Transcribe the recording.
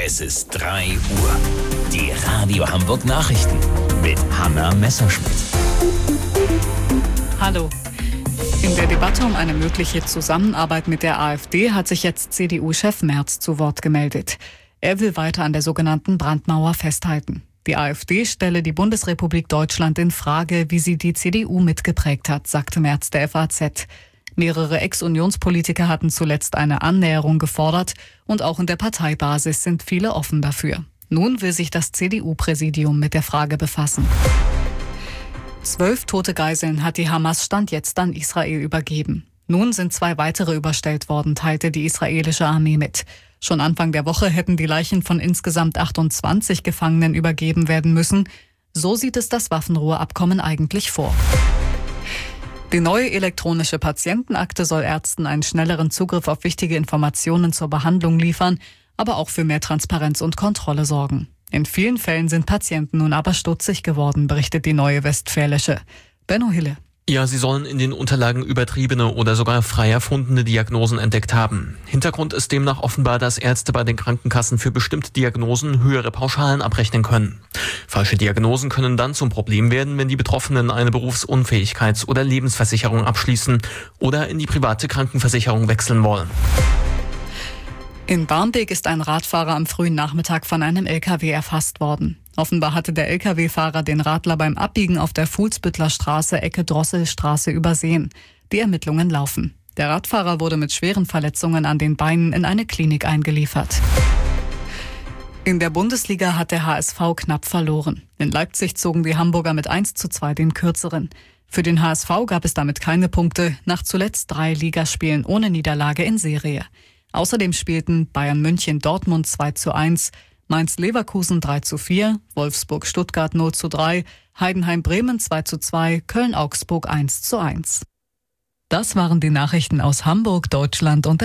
Es ist 3 Uhr. Die Radio Hamburg Nachrichten mit Hanna Messerschmidt. Hallo. In der Debatte um eine mögliche Zusammenarbeit mit der AfD hat sich jetzt CDU-Chef Merz zu Wort gemeldet. Er will weiter an der sogenannten Brandmauer festhalten. Die AfD stelle die Bundesrepublik Deutschland in Frage, wie sie die CDU mitgeprägt hat, sagte Merz der FAZ. Mehrere Ex-Unionspolitiker hatten zuletzt eine Annäherung gefordert und auch in der Parteibasis sind viele offen dafür. Nun will sich das CDU-Präsidium mit der Frage befassen. 12 tote Geiseln hat die Hamas Stand jetzt an Israel übergeben. Nun sind 2 weitere überstellt worden, teilte die israelische Armee mit. Schon Anfang der Woche hätten die Leichen von insgesamt 28 Gefangenen übergeben werden müssen. So sieht es das Waffenruheabkommen eigentlich vor. Die neue elektronische Patientenakte soll Ärzten einen schnelleren Zugriff auf wichtige Informationen zur Behandlung liefern, aber auch für mehr Transparenz und Kontrolle sorgen. In vielen Fällen sind Patienten nun aber stutzig geworden, berichtet die Neue Westfälische. Benno Hille. Ja, sie sollen in den Unterlagen übertriebene oder sogar frei erfundene Diagnosen entdeckt haben. Hintergrund ist demnach offenbar, dass Ärzte bei den Krankenkassen für bestimmte Diagnosen höhere Pauschalen abrechnen können. Falsche Diagnosen können dann zum Problem werden, wenn die Betroffenen eine Berufsunfähigkeits- oder Lebensversicherung abschließen oder in die private Krankenversicherung wechseln wollen. In Barmbek ist ein Radfahrer am frühen Nachmittag von einem LKW erfasst worden. Offenbar hatte der LKW-Fahrer den Radler beim Abbiegen auf der Fuhlsbüttler Straße Ecke Drosselstraße übersehen. Die Ermittlungen laufen. Der Radfahrer wurde mit schweren Verletzungen an den Beinen in eine Klinik eingeliefert. In der Bundesliga hat der HSV knapp verloren. In Leipzig zogen die Hamburger mit 1:2 den Kürzeren. Für den HSV gab es damit keine Punkte, nach zuletzt 3 Ligaspielen ohne Niederlage in Serie. Außerdem spielten Bayern München Dortmund 2:1, Mainz Leverkusen 3:4, Wolfsburg Stuttgart 0:3, Heidenheim Bremen 2:2, Köln Augsburg 1:1. Das waren die Nachrichten aus Hamburg, Deutschland und der